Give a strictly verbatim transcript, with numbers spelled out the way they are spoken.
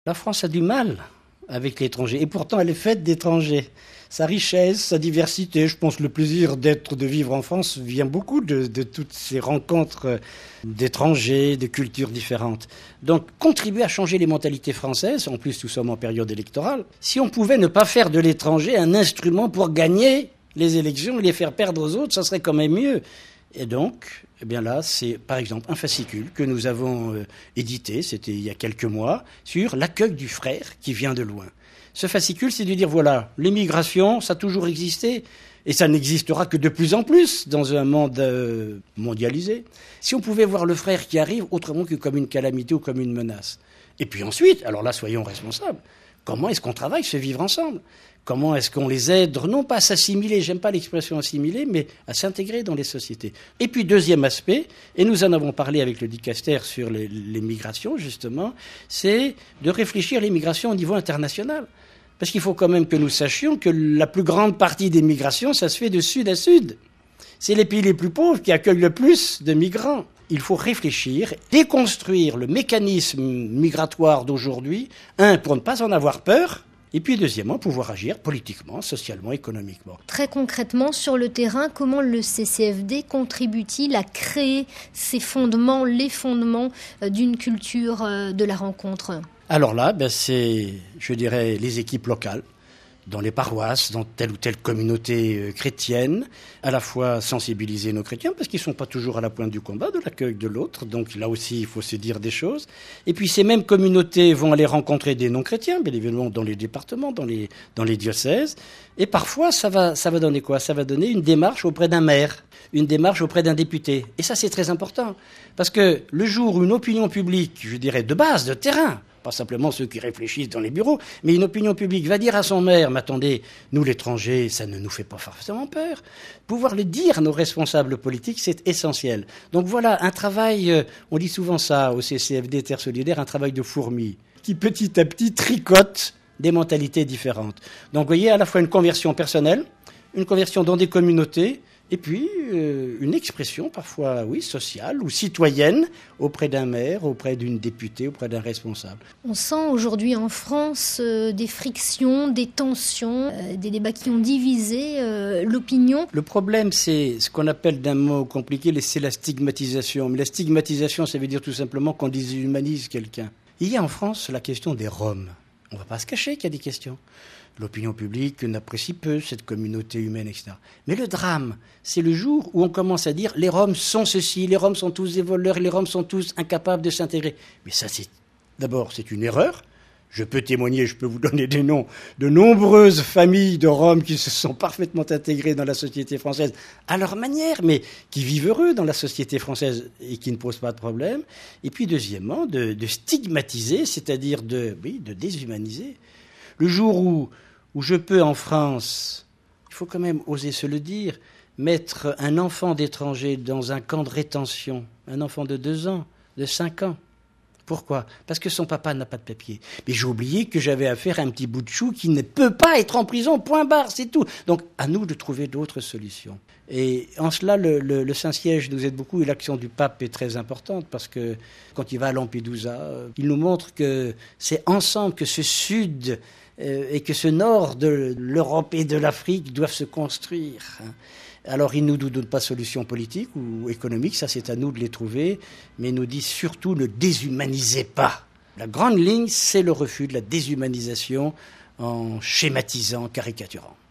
La France a du mal avec l'étranger, et pourtant elle est faite d'étrangers. Sa richesse, sa diversité, je pense que le plaisir d'être, de vivre en France vient beaucoup de, de toutes ces rencontres d'étrangers, de cultures différentes. Donc contribuer à changer les mentalités françaises, en plus nous sommes en période électorale, si on pouvait ne pas faire de l'étranger un instrument pour gagner les élections et les faire perdre aux autres, ça serait quand même mieux. Et donc, eh bien là, c'est par exemple un fascicule que nous avons euh, édité, c'était il y a quelques mois, sur l'accueil du frère qui vient de loin. Ce fascicule, c'est de dire, voilà, l'immigration, ça a toujours existé, et ça n'existera que de plus en plus dans un monde euh, mondialisé. Si on pouvait voir le frère qui arrive autrement que comme une calamité ou comme une menace. Et puis ensuite, alors là, soyons responsables, comment est-ce qu'on travaille ce vivre ensemble ? Comment est-ce qu'on les aide, non pas à s'assimiler, j'aime pas l'expression assimiler, mais à s'intégrer dans les sociétés. Et puis deuxième aspect, et nous en avons parlé avec le Dicaster sur les, les migrations justement, c'est de réfléchir à l'immigration au niveau international. Parce qu'il faut quand même que nous sachions que la plus grande partie des migrations, ça se fait de sud à sud. C'est les pays les plus pauvres qui accueillent le plus de migrants. Il faut réfléchir, déconstruire le mécanisme migratoire d'aujourd'hui, un, pour ne pas en avoir peur, et puis deuxièmement, pouvoir agir politiquement, socialement, économiquement. Très concrètement, sur le terrain, comment le C C F D contribue-t-il à créer ces fondements, les fondements d'une culture de la rencontre ? Alors là, ben c'est, je dirais, les équipes locales, dans les paroisses, dans telle ou telle communauté chrétienne, à la fois sensibiliser nos chrétiens, parce qu'ils ne sont pas toujours à la pointe du combat de l'accueil de l'autre, donc là aussi il faut se dire des choses. Et puis ces mêmes communautés vont aller rencontrer des non-chrétiens, bien évidemment dans les départements, dans les, dans les diocèses, et parfois ça va, ça va donner quoi ? Ça va donner une démarche auprès d'un maire, une démarche auprès d'un député. Et ça c'est très important, parce que le jour où une opinion publique, je dirais de base, de terrain, pas simplement ceux qui réfléchissent dans les bureaux, mais une opinion publique va dire à son maire, mais attendez, nous l'étranger, ça ne nous fait pas forcément peur. Pouvoir le dire à nos responsables politiques, c'est essentiel. Donc voilà, un travail, on dit souvent ça au C C F D Terre Solidaire, un travail de fourmi, qui petit à petit tricote des mentalités différentes. Donc vous voyez, à la fois une conversion personnelle, une conversion dans des communautés, et puis euh, une expression parfois, oui, sociale ou citoyenne auprès d'un maire, auprès d'une députée, auprès d'un responsable. On sent aujourd'hui en France euh, des frictions, des tensions, euh, des débats qui ont divisé euh, l'opinion. Le problème, c'est ce qu'on appelle d'un mot compliqué, c'est la stigmatisation. Mais la stigmatisation, ça veut dire tout simplement qu'on déshumanise quelqu'un. Il y a en France la question des Roms. On ne va pas se cacher qu'il y a des questions. L'opinion publique n'apprécie peu cette communauté humaine, et cetera. Mais le drame, c'est le jour où on commence à dire les Roms sont ceci, les Roms sont tous des voleurs, les Roms sont tous incapables de s'intégrer. Mais ça, c'est d'abord, c'est une erreur. Je peux témoigner, je peux vous donner des noms de nombreuses familles de Roms qui se sont parfaitement intégrées dans la société française à leur manière, mais qui vivent heureux dans la société française et qui ne posent pas de problème. Et puis, deuxièmement, de, de stigmatiser, c'est-à-dire de, oui, de déshumaniser. Le jour où, où je peux, en France, il faut quand même oser se le dire, mettre un enfant d'étranger dans un camp de rétention, un enfant de deux ans, de cinq ans. Pourquoi ? Parce que son papa n'a pas de papier. Mais j'ai oublié que j'avais affaire à un petit bout de chou qui ne peut pas être en prison, point barre, c'est tout. Donc, à nous de trouver d'autres solutions. Et en cela, le, le, le Saint-Siège nous aide beaucoup et l'action du pape est très importante parce que quand il va à Lampedusa, il nous montre que c'est ensemble que ce sud euh, et que ce nord de l'Europe et de l'Afrique doivent se construire. Alors, il ne nous donne pas de solution politique ou économique, ça c'est à nous de les trouver, mais il nous dit surtout ne déshumanisez pas. La grande ligne, c'est le refus de la déshumanisation en schématisant, caricaturant.